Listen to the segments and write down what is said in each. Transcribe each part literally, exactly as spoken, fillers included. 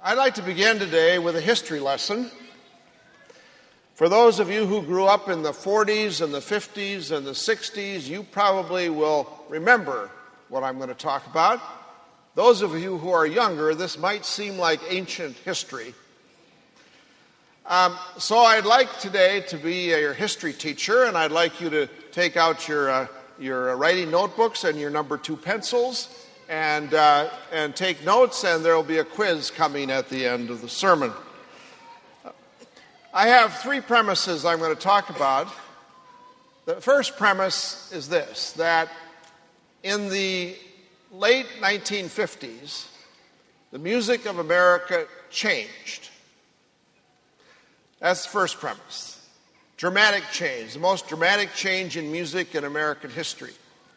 I'd like to begin today with a history lesson. For those of you who grew up in the forties and the fifties and the sixties, you probably will remember what I'm going to talk about. Those of you who are younger, this might seem like ancient history. Um, so I'd like today to be your history teacher, and I'd like you to take out your uh, your writing notebooks and your number two pencils and uh, and take notes, and there will be a quiz coming at the end of the sermon. I have three premises I'm going to talk about. The first premise is this, that in the late nineteen fifties, the music of America changed. That's the first premise. Dramatic change, the most dramatic change in music in American history.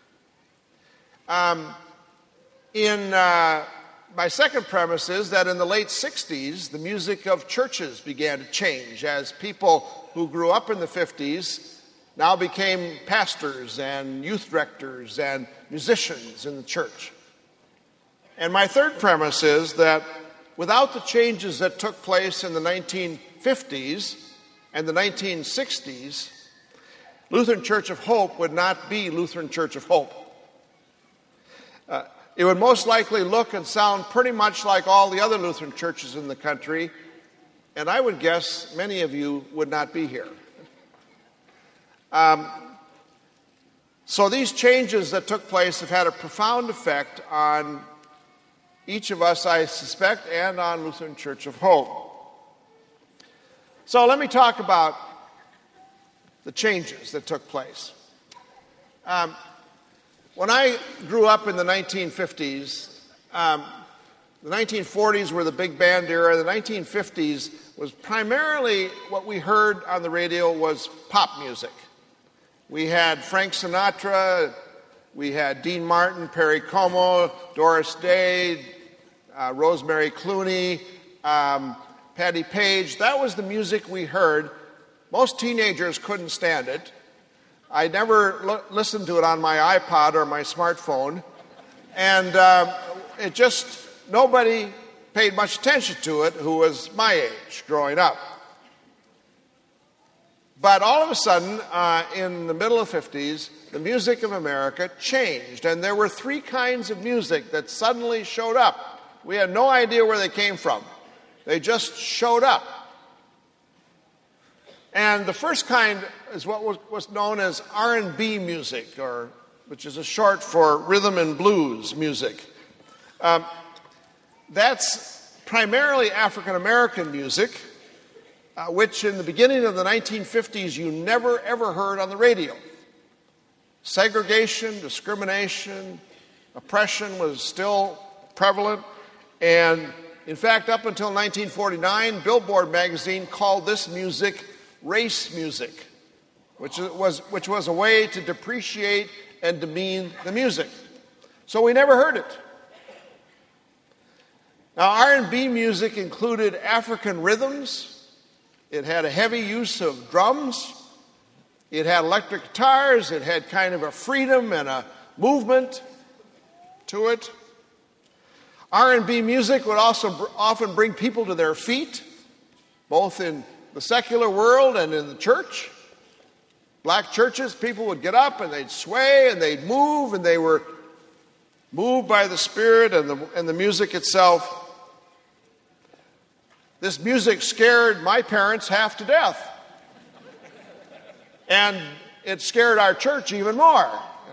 Um, in uh, my second premise is that in the late sixties, the music of churches began to change as people who grew up in the fifties now became pastors and youth directors and musicians in the church. And my third premise is that without the changes that took place in the nineteen fifties and the nineteen sixties, Lutheran Church of Hope would not be Lutheran Church of Hope. Uh, it would most likely look and sound pretty much like all the other Lutheran churches in the country, and I would guess many of you would not be here. Um, so these changes that took place have had a profound effect on each of us, I suspect, and on Lutheran Church of Hope. So let me talk about the changes that took place. Um, when I grew up in the nineteen fifties, um, the nineteen forties were the big band era. The nineteen fifties was primarily what we heard on the radio was pop music. We had Frank Sinatra, we had Dean Martin, Perry Como, Doris Day, uh, Rosemary Clooney, um, Patti Page. That was the music we heard. Most teenagers couldn't stand it. I never l- listened to it on my iPod or my smartphone. And uh, it just, nobody paid much attention to it who was my age growing up. But all of a sudden, uh, in the middle of the fifties, the music of America changed. And there were three kinds of music that suddenly showed up. We had no idea where they came from. They just showed up. And the first kind is what was, was known as R and B music, or which is a short for rhythm and blues music. Um, that's primarily African American music, uh, which in the beginning of the nineteen fifties you never ever heard on the radio. Segregation, discrimination, oppression was still prevalent, and in fact, up until nineteen forty-nine, Billboard magazine called this music race music, which was, which was a way to depreciate and demean the music. So we never heard it. Now, R and B music included African rhythms. It had a heavy use of drums. It had electric guitars. It had kind of a freedom and a movement to it. R and B music would also br- often bring people to their feet, both in the secular world and in the church. Black churches, people would get up and they'd sway and they'd move, and they were moved by the Spirit and the, and the music itself. This music scared my parents half to death. And it scared our church even more.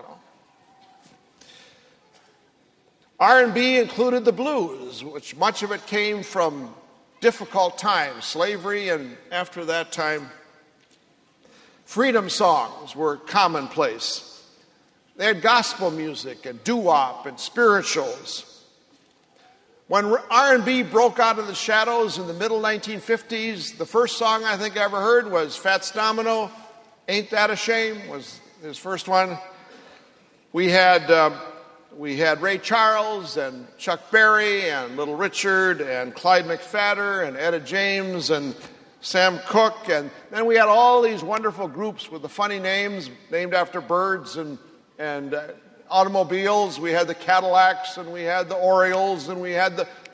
R and B included the blues, which much of it came from difficult times, slavery, and after that time, freedom songs were commonplace. They had gospel music and doo-wop and spirituals. When R and B broke out of the shadows in the middle nineteen fifties, the first song I think I ever heard was Fats Domino, Ain't That a Shame, was his first one. We had... Um, We had Ray Charles and Chuck Berry and Little Richard and Clyde McPhatter and Etta James and Sam Cooke. And then we had all these wonderful groups with the funny names named after birds and, and uh, automobiles. We had the Cadillacs and we had the Orioles and we had the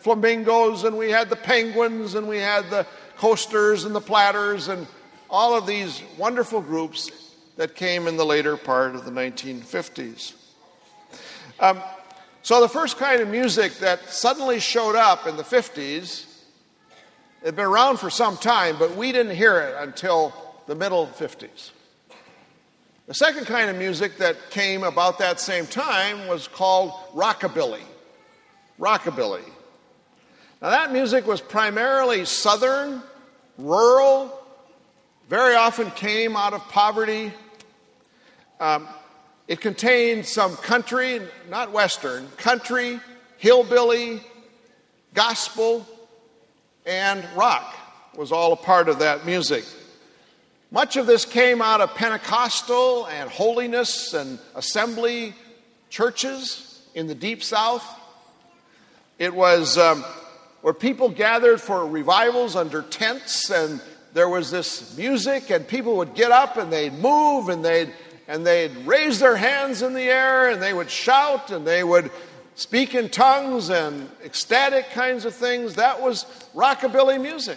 Flamingos, and we had the Penguins, and we had the Coasters and the Platters, and all of these wonderful groups that came in the later part of the nineteen fifties. Um, so the first kind of music that suddenly showed up in the fifties, it had been around for some time, but we didn't hear it until the middle fifties. The second kind of music that came about that same time was called rockabilly. Rockabilly. Now that music was primarily southern, rural, very often came out of poverty. Um, it contained some country, not western, country, hillbilly, gospel, and rock was all a part of that music. Much of this came out of Pentecostal and holiness and assembly churches in the Deep South. It was um, where people gathered for revivals under tents, and there was this music, and people would get up and they'd move and they'd and they'd raise their hands in the air and they would shout and they would speak in tongues and ecstatic kinds of things. That was rockabilly music.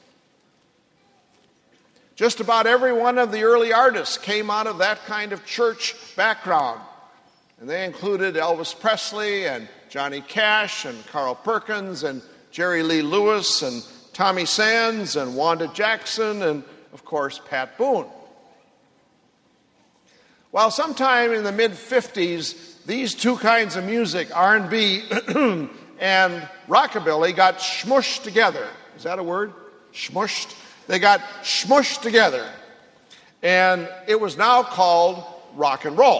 Just about every one of the early artists came out of that kind of church background. And they included Elvis Presley and Johnny Cash and Carl Perkins and Jerry Lee Lewis and Tommy Sands and Wanda Jackson and, of course, Pat Boone. Well, sometime in the mid-fifties, these two kinds of music, R and B and rockabilly, got smushed together. Is that a word? Smushed? They got smushed together. And it was now called rock and roll.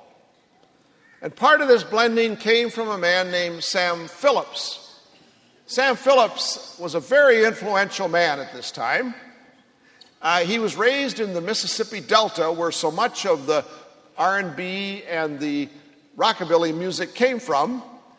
And part of this blending came from a man named Sam Phillips. Sam Phillips was a very influential man at this time. Uh, he was raised in the Mississippi Delta, where so much of the R and B and the rockabilly music came from.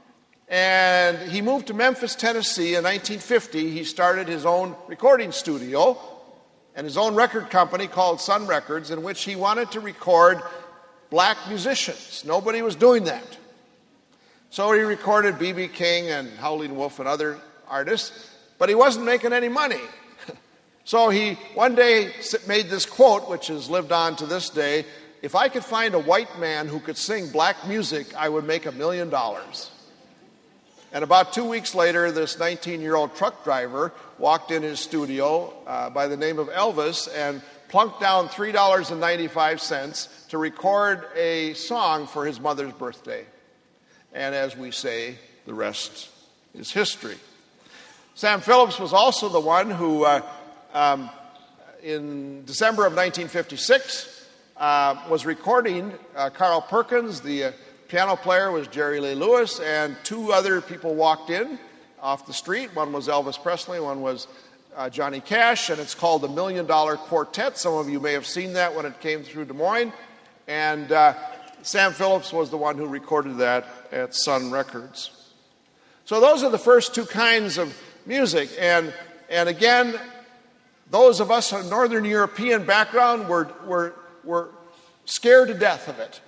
And he moved to Memphis, Tennessee in nineteen fifty. He started his own recording studio and his own record company called Sun Records, in which he wanted to record black musicians. Nobody was doing that. So he recorded B B King and Howlin' Wolf and other artists, but he wasn't making any money. So he one day made this quote, which has lived on to this day: "If I could find a white man who could sing black music, I would make a million dollars." And about two weeks later, this nineteen-year-old truck driver walked in his studio uh, by the name of Elvis and plunked down three dollars and ninety-five cents to record a song for his mother's birthday. And as we say, the rest is history. Sam Phillips was also the one who, uh, um, in December of nineteen fifty-six, uh, was recording uh, Carl Perkins. The uh, piano player was Jerry Lee Lewis, and two other people walked in off the street. One was Elvis Presley, one was uh, Johnny Cash, and it's called the Million Dollar Quartet. Some of you may have seen that when it came through Des Moines. And uh, Sam Phillips was the one who recorded that at Sun Records. So those are the first two kinds of music. And, and again, those of us of Northern European background were, were, were scared to death of it.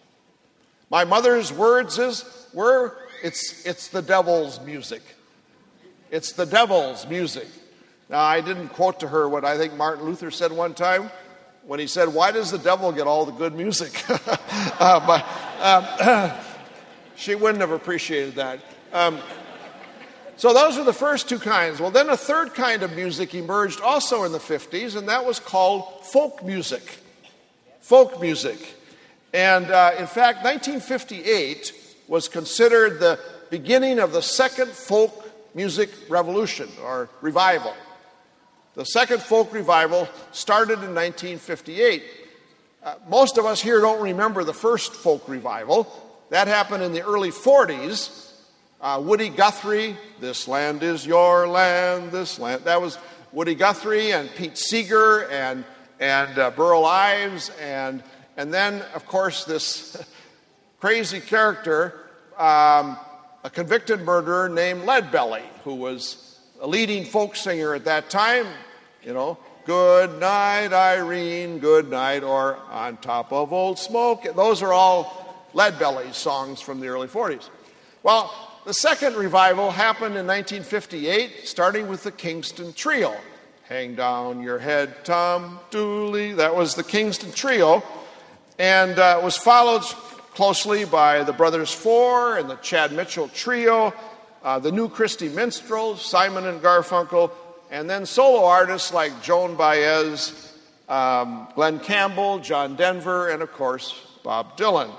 My mother's words is, were, it's, it's the devil's music. It's the devil's music. Now, I didn't quote to her what I think Martin Luther said one time when he said, "Why does the devil get all the good music?" uh, but um, she wouldn't have appreciated that. Um, so those are the first two kinds. Well, then a third kind of music emerged also in the fifties, and that was called folk music. Folk music. And uh, in fact, nineteen fifty-eight was considered the beginning of the second folk music revolution or revival. The second folk revival started in nineteen fifty-eight. Uh, most of us here don't remember the first folk revival. That happened in the early forties. Uh, Woody Guthrie, "This land is your land, this land." That was Woody Guthrie and Pete Seeger and, and uh, Burl Ives and And then, of course, this crazy character, um, a convicted murderer named Leadbelly, who was a leading folk singer at that time. You know, "Good night, Irene, good night," or "On top of Old Smoke." Those are all Leadbelly's songs from the early forties. Well, the second revival happened in nineteen fifty-eight, starting with the Kingston Trio. Hang down your head, Tom Dooley. That was the Kingston Trio. And uh, was followed closely by the Brothers Four and the Chad Mitchell Trio, uh, the New Christy Minstrels, Simon and Garfunkel, and then solo artists like Joan Baez, um, Glenn Campbell, John Denver, and of course, Bob Dylan.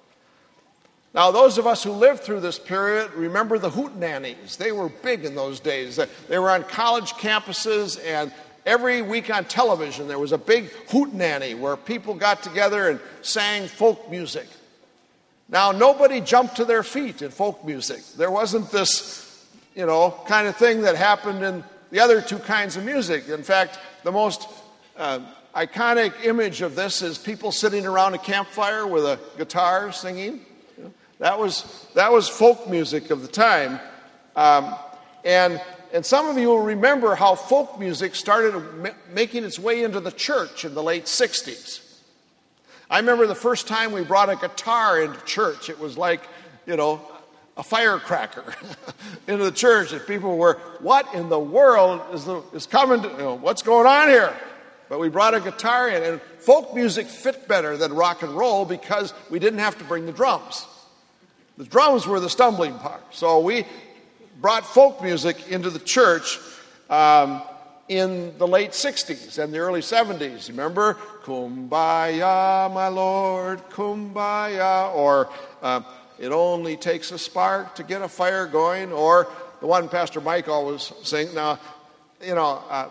Now, those of us who lived through this period remember the hootenannies. They were big in those days. They were on college campuses, and every week on television there was a big hootenanny where people got together and sang folk music. Now, nobody jumped to their feet in folk music. There wasn't this, you know, kind of thing that happened in the other two kinds of music. In fact, the most uh, iconic image of this is people sitting around a campfire with a guitar singing. That was that was folk music of the time, um, and and some of you will remember how folk music started ma- making its way into the church in the late sixties. I remember the first time we brought a guitar into church. It was like, you know, a firecracker into the church, and people were, "What in the world is the, is coming? To, you know, what's going on here?" But we brought a guitar in, and folk music fit better than rock and roll because we didn't have to bring the drums. The drums were the stumbling block. So we brought folk music into the church um, in the late sixties and the early seventies. Remember? Kumbaya, my Lord, kumbaya. Or uh, it only takes a spark to get a fire going. Or the one Pastor Mike always sing. Now, you know, uh,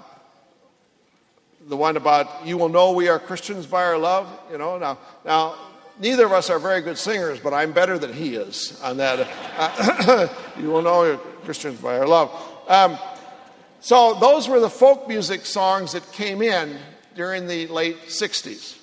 the one about, you will know we are Christians by our love. You know, now, now, neither of us are very good singers, but I'm better than he is on that. Uh, you will know you're Christians by our love. Um, so those were the folk music songs that came in during the late sixties.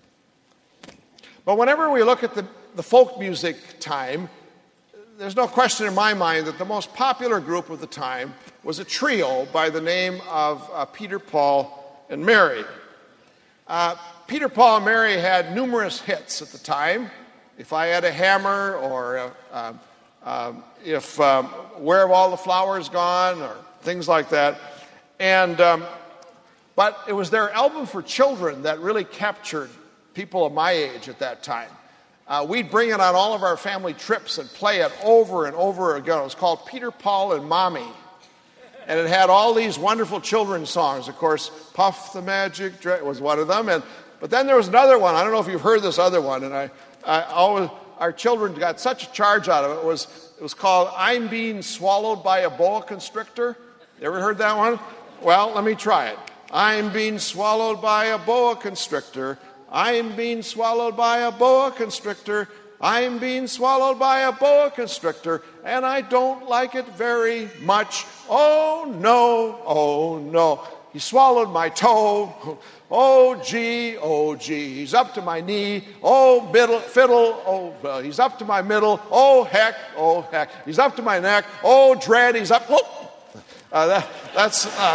But whenever we look at the, the folk music time, there's no question in my mind that the most popular group of the time was a trio by the name of uh, Peter, Paul, and Mary. Uh, Peter, Paul, and Mary had numerous hits at the time. If I Had a Hammer, or uh, uh, uh, if um, Where Have All the Flowers Gone, or things like that. And um, but it was their album for children that really captured people of my age at that time. Uh, we'd bring it on all of our family trips and play it over and over again. It was called Peter, Paul, and Mommy. And it had all these wonderful children's songs. Of course, Puff the Magic Dragon was one of them. And But then there was another one. I don't know if you've heard this other one. And I, I always, our children got such a charge out of it. It was, it was called I'm Being Swallowed by a Boa Constrictor. You ever heard that one? Well, let me try it. I'm being swallowed by a boa constrictor. I'm being swallowed by a boa constrictor. I'm being swallowed by a boa constrictor, and I don't like it very much. Oh, no, oh, no. He swallowed my toe. Oh, gee, oh, gee. He's up to my knee. Oh, middle, fiddle. Oh, uh, he's up to my middle. Oh, heck, oh, heck. He's up to my neck. Oh, dread, he's up. Oh. Uh, that, that's... Uh,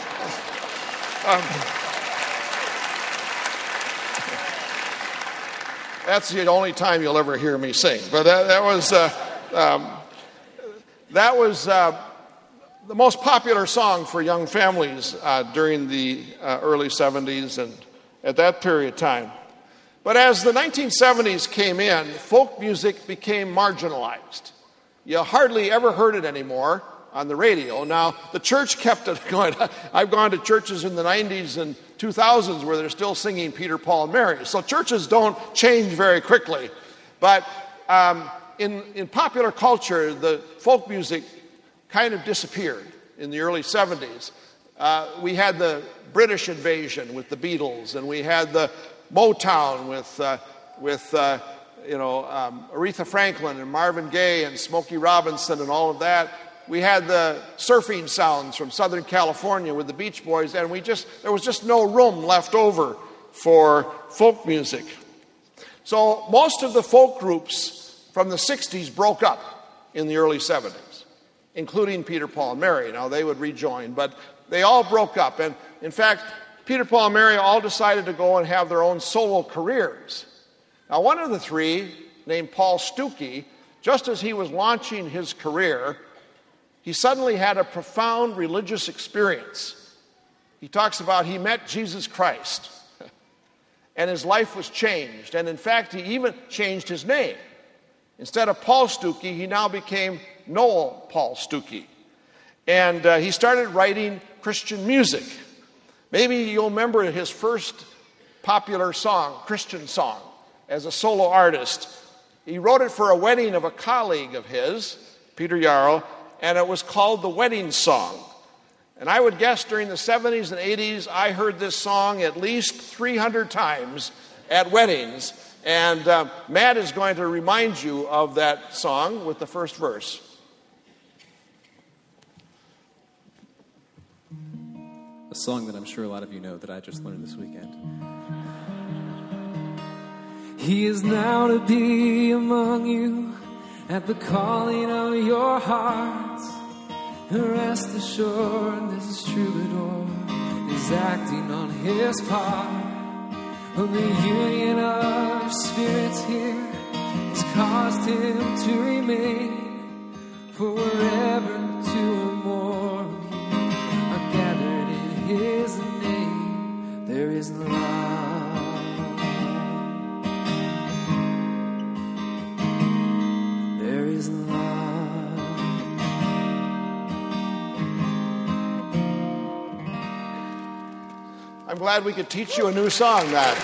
um, That's the only time you'll ever hear me sing. But that, that was uh, um, that was uh, the most popular song for young families uh, during the uh, early seventies and at that period of time. But as the nineteen seventies came in, folk music became marginalized. You hardly ever heard it anymore on the radio. Now, the church kept it going. I've gone to churches in the nineties and two thousands where they're still singing Peter, Paul, and Mary. So churches don't change very quickly. But um, in, in popular culture, the folk music kind of disappeared in the early seventies. Uh, we had the British invasion with the Beatles, and we had the Motown with, uh, with uh, you know, um, Aretha Franklin and Marvin Gaye and Smokey Robinson and all of that. We had the surfing sounds from Southern California with the Beach Boys, and we just there was just no room left over for folk music. So most of the folk groups from the sixties broke up in the early seventies, including Peter, Paul, and Mary. Now, they would rejoin, but they all broke up. And in fact, Peter, Paul, and Mary all decided to go and have their own solo careers. Now, one of the three, named Paul Stookey, just as he was launching his career, he suddenly had a profound religious experience. He talks about he met Jesus Christ, and his life was changed. And in fact, he even changed his name. Instead of Paul Stookey, he now became Noel Paul Stookey. And uh, he started writing Christian music. Maybe you'll remember his first popular song, Christian song, as a solo artist. He wrote it for a wedding of a colleague of his, Peter Yarrow, and it was called The Wedding Song. And I would guess during the seventies and eighties, I heard this song at least three hundred times at weddings. And uh, Matt is going to remind you of that song with the first verse. A song that I'm sure a lot of you know that I just learned this weekend. He is now to be among you at the calling of your hearts. Rest assured this troubadour is acting on his part. The union of spirits here has caused him to remain. For wherever two or more of you are gathered in his name, there is love. There is love. I'm glad we could teach you a new song, Matt.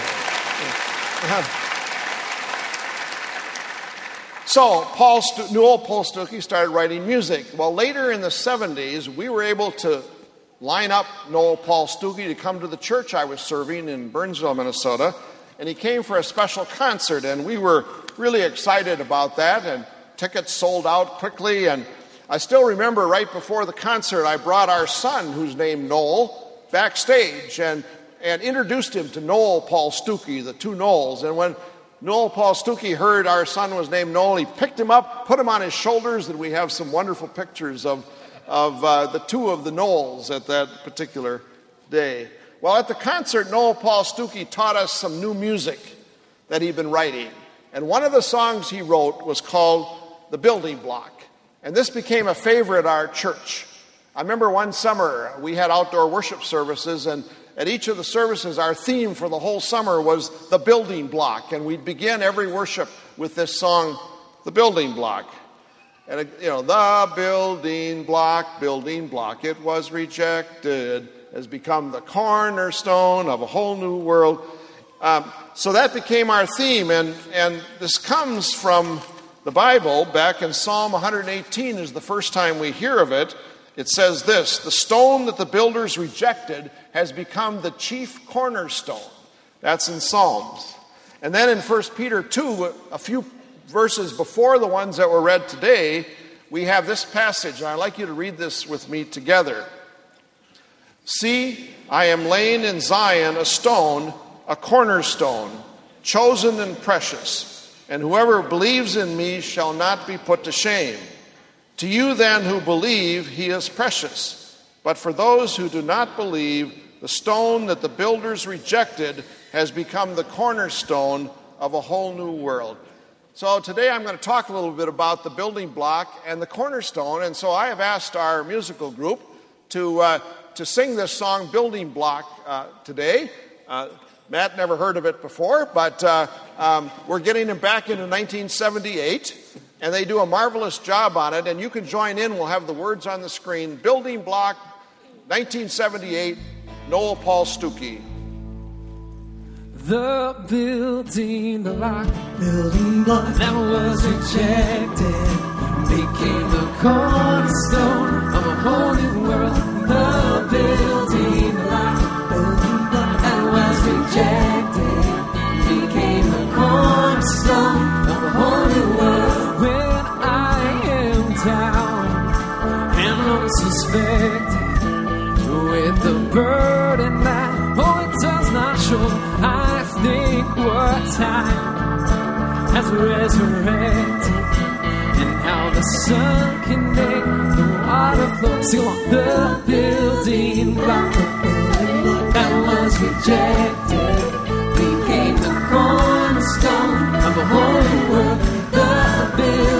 So, Paul St- Noel Paul Stookey started writing music. Well, later in the seventies, we were able to line up Noel Paul Stookey to come to the church I was serving in Burnsville, Minnesota, and he came for a special concert, and we were really excited about that, and tickets sold out quickly, and I still remember right before the concert, I brought our son, who's named Noel, backstage and, and introduced him to Noel Paul Stookey, the two Noels. And when Noel Paul Stookey heard our son was named Noel, he picked him up, put him on his shoulders, and we have some wonderful pictures of, of uh, the two of the Noels at that particular day. Well, at the concert, Noel Paul Stookey taught us some new music that he'd been writing. And one of the songs he wrote was called The Building Block. And this became a favorite at our church. I remember one summer we had outdoor worship services, and at each of the services our theme for the whole summer was the building block, and we'd begin every worship with this song, The Building Block. And you know, the building block, building block, it was rejected, has become the cornerstone of a whole new world. Um, so that became our theme, and, and this comes from the Bible. Back in Psalm one eighteen is the first time we hear of it. It says this: the stone that the builders rejected has become the chief cornerstone. That's in Psalms. And then in First Peter two, a few verses before the ones that were read today, we have this passage, and I'd like you to read this with me together. See, I am laying in Zion a stone, a cornerstone, chosen and precious, and whoever believes in me shall not be put to shame. To you then who believe, he is precious. But for those who do not believe, the stone that the builders rejected has become the cornerstone of a whole new world. So today I'm going to talk a little bit about the building block and the cornerstone. And so I have asked our musical group to uh, to sing this song, Building Block, uh, today. Uh, Matt never heard of it before, but uh, um, we're getting him back into nineteen seventy-eight. And they do a marvelous job on it, and you can join in. We'll have the words on the screen. Building Block, nineteen seventy-eight, Noel Paul Stookey. The building block, building block that was rejected became the cornerstone of a whole new world. The building block, building block that was rejected became the cornerstone of a whole new world. Down and unsuspected with the burden that oh it does not show. I think what time has resurrected, and how the sun can make the water flow. Sing along. The building block that was rejected became the cornerstone of a whole world. The building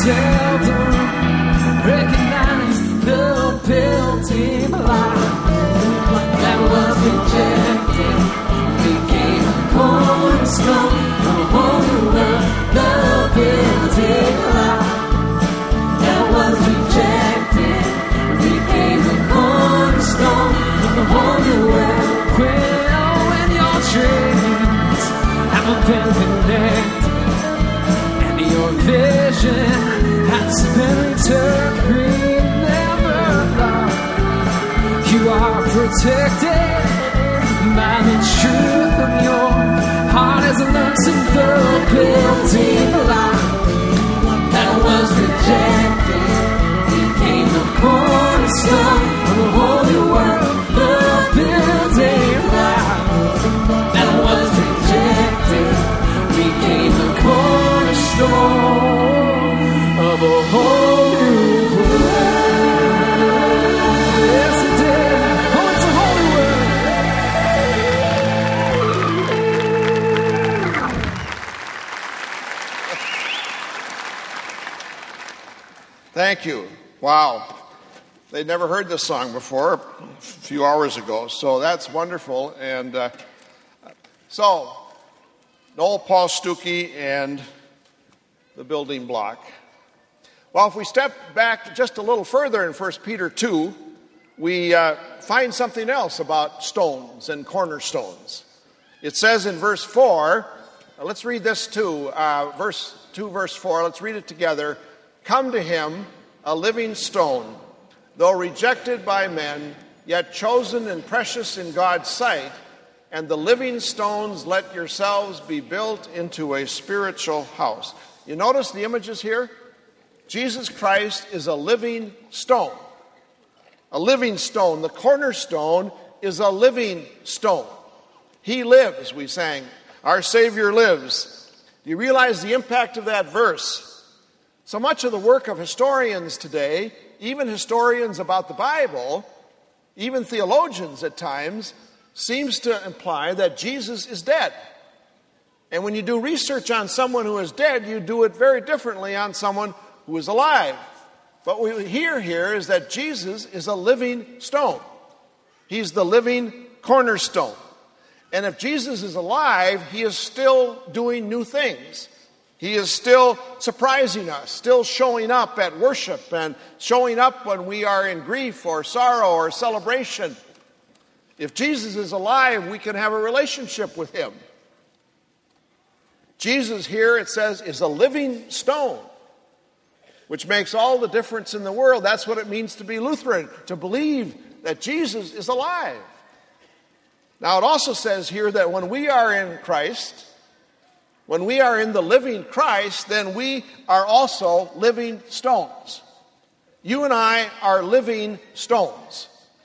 seldom recognized the building block that was rejected became a cornerstone of a whole new world. The building block that was rejected became a cornerstone of a whole new world. Well, when your dreams haven't been connected and your vision has been returned, remember, you are protected by the truth of your heart as it looks in the building block that was rejected became the cornerstone of the whole new world. The building block that was rejected became the cornerstone of a whole new world. Yes, it did. Oh, it's a whole new world. Thank you. Wow. They'd never heard this song before, a few hours ago, so that's wonderful. And uh, so, Noel Paul Stookey and the building block. Well, if we step back just a little further in First Peter two, we uh, find something else about stones and cornerstones. It says in verse four, uh, let's read this too, uh, verse two, verse four, let's read it together. Come to him, a living stone, though rejected by men, yet chosen and precious in God's sight, and the living stones let yourselves be built into a spiritual house. You notice the images here? Jesus Christ is a living stone. A living stone. The cornerstone is a living stone. He lives, we sang. Our Savior lives. Do you realize the impact of that verse? So much of the work of historians today, even historians about the Bible, even theologians at times, seems to imply that Jesus is dead. And when you do research on someone who is dead, you do it very differently on someone who is alive. But what we hear here is that Jesus is a living stone. He's the living cornerstone. And if Jesus is alive, he is still doing new things. He is still surprising us, still showing up at worship and showing up when we are in grief or sorrow or celebration. If Jesus is alive, we can have a relationship with him. Jesus here, it says, is a living stone, which makes all the difference in the world. That's what it means to be Lutheran, to believe that Jesus is alive. Now, it also says here that when we are in Christ, when we are in the living Christ, then we are also living stones. You and I are living stones.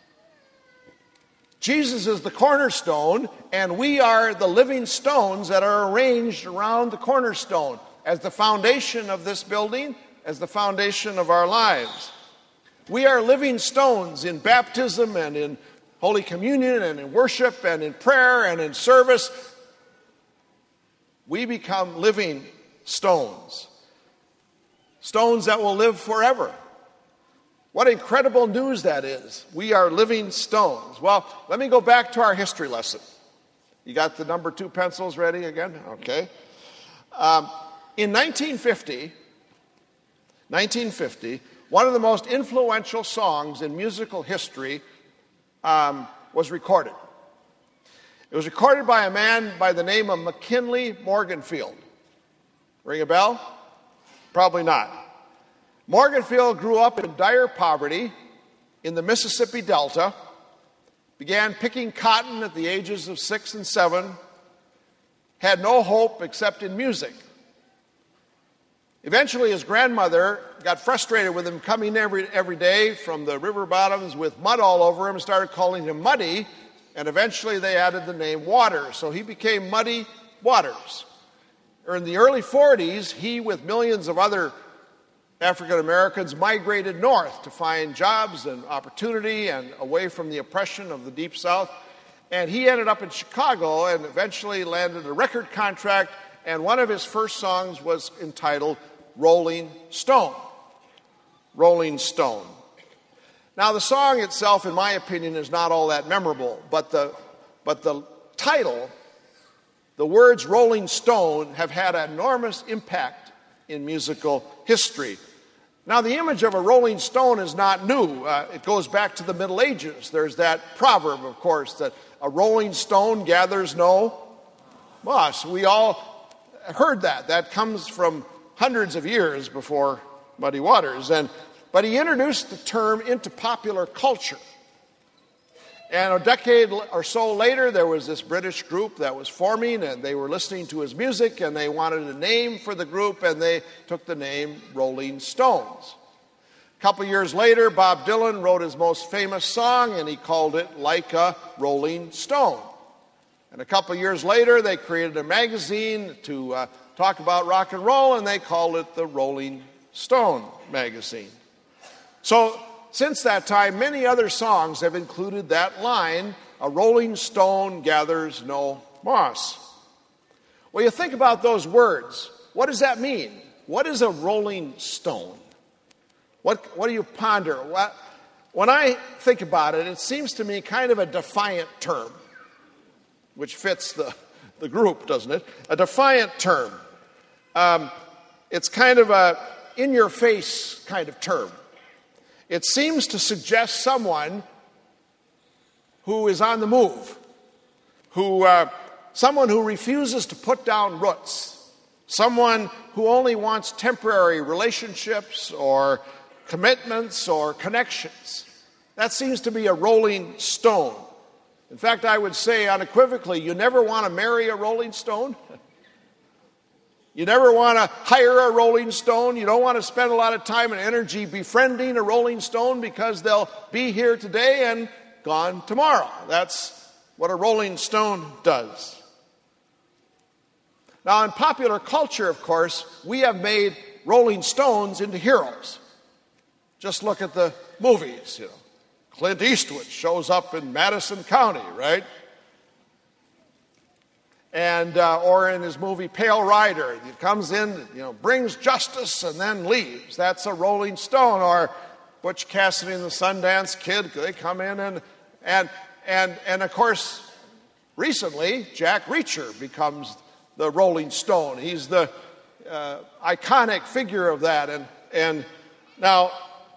Jesus is the cornerstone, and we are the living stones that are arranged around the cornerstone as the foundation of this building, as the foundation of our lives. We are living stones in baptism and in Holy Communion and in worship and in prayer and in service. We become living stones. Stones that will live forever. What incredible news that is. We are living stones. Well, let me go back to our history lesson. You got the number two pencils ready again? Okay. Um, in nineteen fifty, nineteen fifty, one of the most influential songs in musical history um, was recorded. It was recorded by a man by the name of McKinley Morganfield. Ring a bell? Probably not. Morganfield grew up in dire poverty in the Mississippi Delta, began picking cotton at the ages of six and seven, had no hope except in music. Eventually, his grandmother got frustrated with him coming every, every day from the river bottoms with mud all over him and started calling him Muddy, and eventually they added the name Waters, so he became Muddy Waters. In the early forties, he, with millions of other African Americans, migrated north to find jobs and opportunity and away from the oppression of the Deep South. And he ended up in Chicago and eventually landed a record contract, and one of his first songs was entitled Rolling Stone. Rolling Stone. Now, the song itself, in my opinion, is not all that memorable, but the, but the title, the words Rolling Stone, have had an enormous impact in musical history. Now, the image of a rolling stone is not new. Uh, it goes back to the Middle Ages. There's that proverb, of course, that a rolling stone gathers no moss. We all heard that. That comes from hundreds of years before Muddy Waters. And, but he introduced the term into popular culture. And a decade or so later, there was this British group that was forming, and they were listening to his music, and they wanted a name for the group, and they took the name Rolling Stones. A couple years later, Bob Dylan wrote his most famous song, and he called it Like a Rolling Stone. And a couple years later, they created a magazine to uh, talk about rock and roll, and they called it the Rolling Stone magazine. So, since that time, many other songs have included that line, a rolling stone gathers no moss. Well, you think about those words. What does that mean? What is a rolling stone? What, what do you ponder? What, when I think about it, it seems to me kind of a defiant term, which fits the, the group, doesn't it? A defiant term. Um, it's kind of a in-your-face kind of term. It seems to suggest someone who is on the move, who, uh, someone who refuses to put down roots, someone who only wants temporary relationships or commitments or connections. That seems to be a rolling stone. In fact, I would say unequivocally, you never want to marry a rolling stone. You never want to hire a rolling stone. You don't want to spend a lot of time and energy befriending a rolling stone because they'll be here today and gone tomorrow. That's what a rolling stone does. Now, in popular culture, of course, we have made rolling stones into heroes. Just look at the movies, you know. Clint Eastwood shows up in Madison County, right? And uh, or in his movie Pale Rider, he comes in, you know, brings justice and then leaves. That's a rolling stone. Or Butch Cassidy and the Sundance Kid, they come in and and and and of course, recently Jack Reacher becomes the Rolling Stone. He's the uh, iconic figure of that. And and now,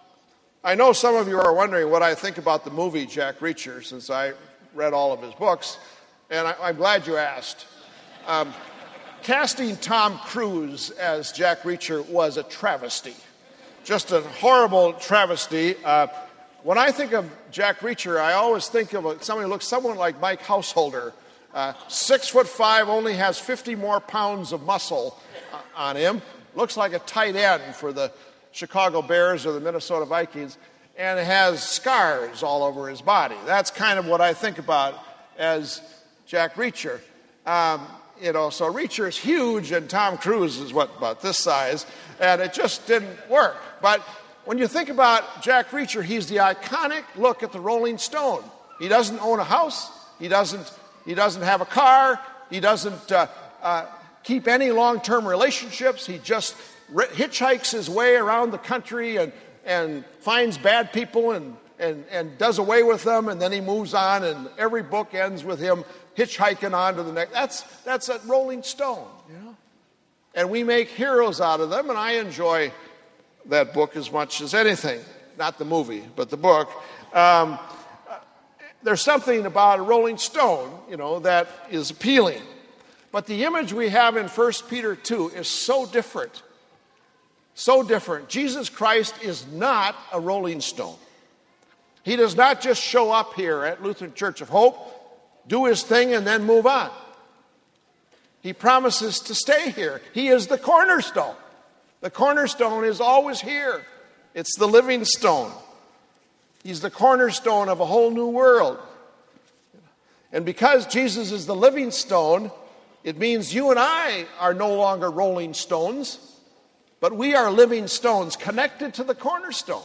I know some of you are wondering what I think about the movie Jack Reacher, since I read all of his books. And I, I'm glad you asked. Um, casting Tom Cruise as Jack Reacher was a travesty. Just a horrible travesty. Uh, when I think of Jack Reacher, I always think of a, somebody who looks someone like Mike Householder. Uh, six foot five, only has fifty more pounds of muscle uh, on him. Looks like a tight end for the Chicago Bears or the Minnesota Vikings. And has scars all over his body. That's kind of what I think about as Jack Reacher. Um, you know, so Reacher's huge and Tom Cruise is what, about this size, and it just didn't work. But when you think about Jack Reacher, he's the iconic look at the Rolling Stone. He doesn't own a house, he doesn't, he doesn't have a car, he doesn't uh, uh, keep any long-term relationships, he just hitchhikes his way around the country and, and finds bad people and And, and does away with them, and then he moves on, and every book ends with him hitchhiking on to the next. That's, that's a Rolling Stone, you know? And we make heroes out of them, and I enjoy that book as much as anything. Not the movie, but the book. Um, there's something about a Rolling Stone, you know, that is appealing. But the image we have in First Peter two is so different. So different. Jesus Christ is not a Rolling Stone. He does not just show up here at Lutheran Church of Hope, do his thing, and then move on. He promises to stay here. He is the cornerstone. The cornerstone is always here. It's the living stone. He's the cornerstone of a whole new world. And because Jesus is the living stone, it means you and I are no longer rolling stones, but we are living stones connected to the cornerstone.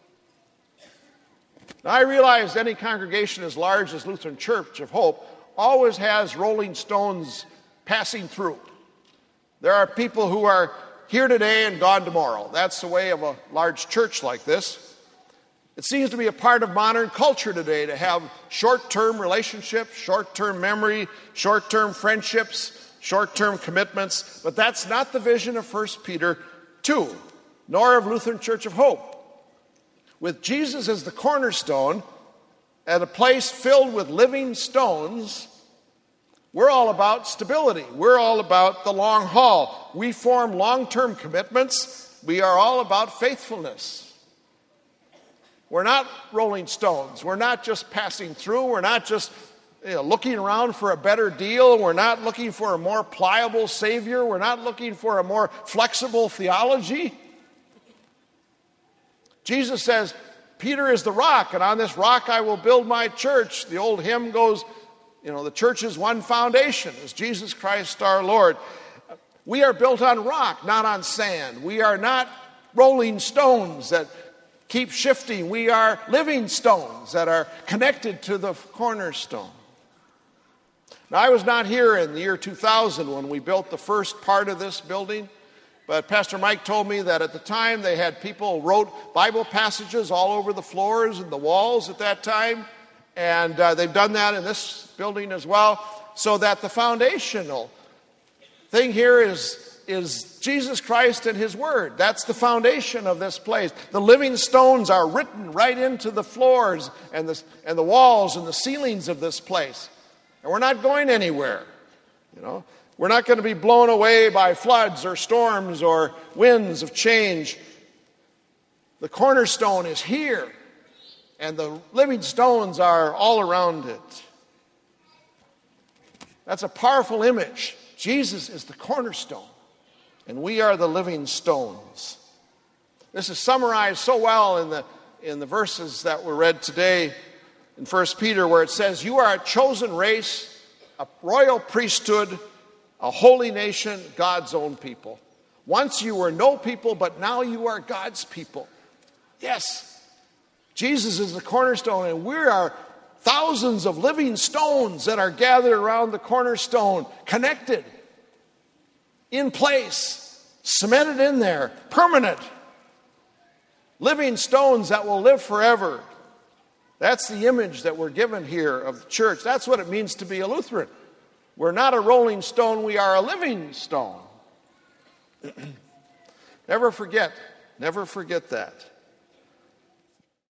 Now, I realize any congregation as large as Lutheran Church of Hope always has rolling stones passing through. There are people who are here today and gone tomorrow. That's the way of a large church like this. It seems to be a part of modern culture today to have short-term relationships, short-term memory, short-term friendships, short-term commitments. But that's not the vision of First Peter two, nor of Lutheran Church of Hope. With Jesus as the cornerstone, at a place filled with living stones, we're all about stability. We're all about the long haul. We form long-term commitments. We are all about faithfulness. We're not rolling stones. We're not just passing through. We're not just you know, looking around for a better deal. We're not looking for a more pliable Savior. We're not looking for a more flexible theology. Jesus says, Peter is the rock, and on this rock I will build my church. The old hymn goes, you know, the church is one foundation, is Jesus Christ our Lord. We are built on rock, not on sand. We are not rolling stones that keep shifting. We are living stones that are connected to the cornerstone. Now, I was not here in the year two thousand when we built the first part of this building, but Pastor Mike told me that at the time they had people wrote Bible passages all over the floors and the walls at that time, and uh, they've done that in this building as well, so that the foundational thing here is is Jesus Christ and His Word. That's the foundation of this place. The living stones are written right into the floors and the, and the walls and the ceilings of this place. And we're not going anywhere. You know, we're not going to be blown away by floods or storms or winds of change. The cornerstone is here, and the living stones are all around it. That's a powerful image. Jesus is the cornerstone, and we are the living stones. This is summarized so well in the in the verses that were read today in First Peter, where it says, you are a chosen race, a royal priesthood, a holy nation, God's own people. Once you were no people, but now you are God's people. Yes, Jesus is the cornerstone, and we are thousands of living stones that are gathered around the cornerstone, connected, in place, cemented in there, permanent. Living stones that will live forever. That's the image that we're given here of the church. That's what it means to be a Lutheran. We're not a rolling stone, we are a living stone. Never forget, never forget that.